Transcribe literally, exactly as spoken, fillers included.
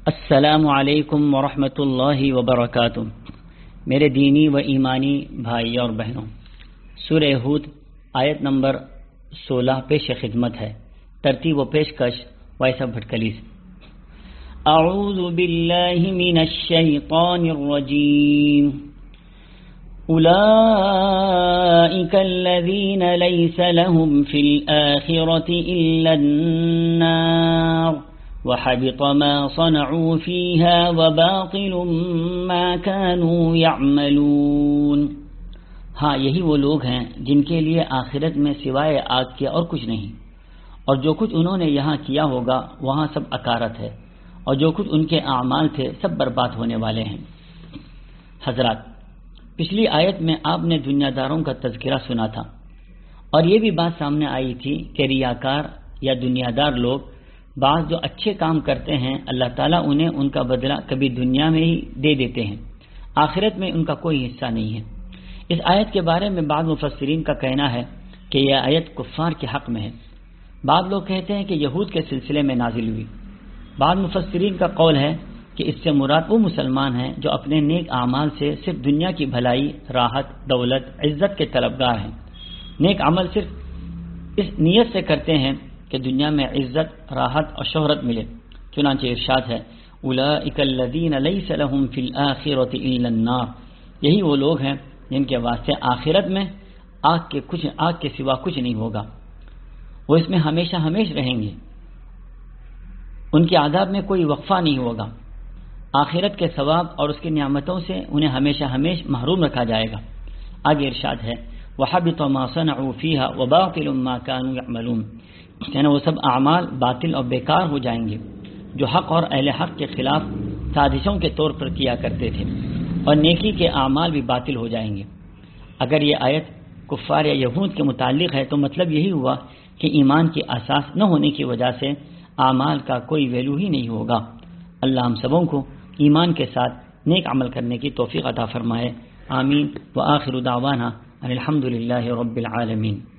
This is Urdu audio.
السلام علیکم ورحمۃ اللہ وبرکاتہ۔ میرے دینی و ایمانی بھائی اور بہنوں، سورہ ہود آیت نمبر سولہ پیش خدمت ہے۔ ترتیب و پیشکش ویسا بھٹکلیس۔ اعوذ باللہ من الشیطان الرجیم۔ اولئک الذین لیس لهم فی الآخرة الا النار وحبط ما صنعوا فيها وباطل ما كانوا يعملون۔ ہاں، یہی وہ لوگ ہیں جن کے لیے آخرت میں سوائے آگ کے اور کچھ نہیں، اور جو کچھ انہوں نے یہاں کیا ہوگا وہاں سب اکارت ہے، اور جو کچھ ان کے اعمال تھے سب برباد ہونے والے ہیں۔ حضرات، پچھلی آیت میں آپ نے دنیا داروں کا تذکرہ سنا تھا، اور یہ بھی بات سامنے آئی تھی کہ ریاکار یا دنیا دار لوگ بعض جو اچھے کام کرتے ہیں اللہ تعالیٰ انہیں ان کا بدلہ کبھی دنیا میں ہی دے دیتے ہیں، آخرت میں ان کا کوئی حصہ نہیں ہے۔ اس آیت کے بارے میں بعض مفسرین کا کہنا ہے کہ یہ آیت کفار کے حق میں ہے۔ بعض لوگ کہتے ہیں کہ یہود کے سلسلے میں نازل ہوئی۔ بعض مفسرین کا قول ہے کہ اس سے مراد وہ مسلمان ہیں جو اپنے نیک اعمال سے صرف دنیا کی بھلائی، راحت، دولت، عزت کے طلبگار ہیں۔ نیک عمل صرف اس نیت سے کرتے ہیں کہ دنیا میں عزت، راحت اور شہرت ملے۔ چنانچہ ارشاد ہے اولئک الذین لیس لهم فی الآخرة الا النار۔ یہی وہ لوگ ہیں جن کے واسطے آخرت میں آگ کے کچھ آگ کے سوا کچھ نہیں ہوگا، وہ اس میں ہمیشہ ہمیشہ رہیں گے، ان کے عذاب میں کوئی وقفہ نہیں ہوگا۔ آخرت کے ثواب اور اس کی نعمتوں سے انہیں ہمیشہ ہمیشہ محروم رکھا جائے گا۔ آگے ارشاد ہے وحبط ما صنعوا فیہا وباطل ما كانوا يعملون، یعنی وہ سب اعمال باطل اور بیکار ہو جائیں گے جو حق اور اہل حق کے خلاف سازشوں کے طور پر کیا کرتے تھے، اور نیکی کے اعمال بھی باطل ہو جائیں گے۔ اگر یہ آیت کفار یا یہود کے متعلق ہے تو مطلب یہی ہوا کہ ایمان کی اساس نہ ہونے کی وجہ سے اعمال کا کوئی ویلو ہی نہیں ہوگا۔ اللہ ہم سبوں کو ایمان کے ساتھ نیک عمل کرنے کی توفیق عطا فرمائے، آمین۔ وآخر دعوانا ان الحمد للہ رب العالمین۔